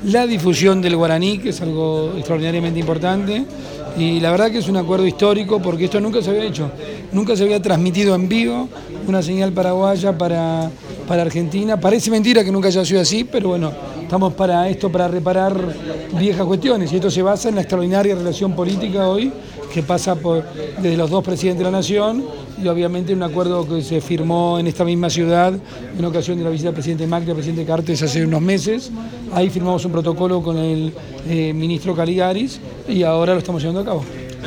la difusión del guaraní, que es algo extraordinariamente importante, y la verdad que es un acuerdo histórico porque esto nunca se había hecho, nunca se había transmitido en vivo una señal paraguaya para Argentina. Parece mentira que nunca haya sido así, pero bueno, estamos para esto, para reparar viejas cuestiones, y esto se basa en la extraordinaria relación política hoy que pasa desde los dos presidentes de la Nación y obviamente un acuerdo que se firmó en esta misma ciudad en ocasión de la visita del presidente Macri al presidente Cartes hace unos meses. Ahí firmamos un protocolo con el ministro Caligaris y ahora lo estamos llevando a cabo.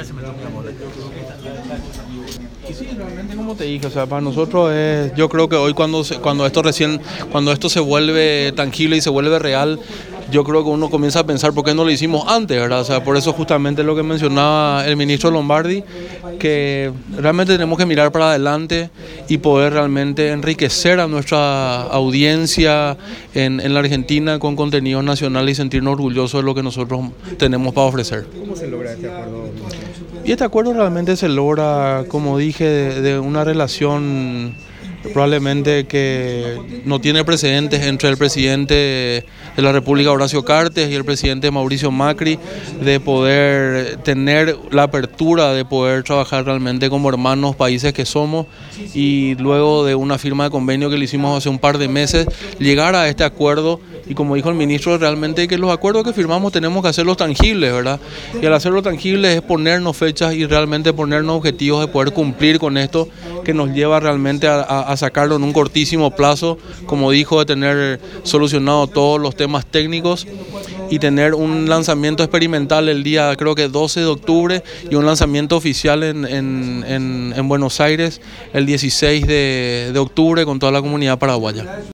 Y sí, realmente como te dije, o sea, para nosotros yo creo que hoy cuando esto se vuelve tangible y se vuelve real, yo creo que uno comienza a pensar por qué no lo hicimos antes, ¿verdad? O sea, por eso justamente lo que mencionaba el ministro Lombardi, que realmente tenemos que mirar para adelante y poder realmente enriquecer a nuestra audiencia en la Argentina con contenidos nacionales y sentirnos orgullosos de lo que nosotros tenemos para ofrecer. ¿Cómo se logra este acuerdo? Y este acuerdo realmente se logra, como dije, de una relación probablemente que no tiene precedentes entre el presidente de la República, Horacio Cartes, y el presidente Mauricio Macri, de poder tener la apertura de poder trabajar realmente como hermanos países que somos, y luego de una firma de convenio que le hicimos hace un par de meses, llegar a este acuerdo. Y como dijo el ministro, realmente que los acuerdos que firmamos tenemos que hacerlos tangibles, ¿verdad? Y al hacerlo tangibles es ponernos fechas y realmente ponernos objetivos de poder cumplir con esto, que nos lleva realmente a sacarlo en un cortísimo plazo, como dijo, de tener solucionado todos los temas técnicos y tener un lanzamiento experimental el día, creo que 12 de octubre, y un lanzamiento oficial en Buenos Aires el 16 de octubre con toda la comunidad paraguaya.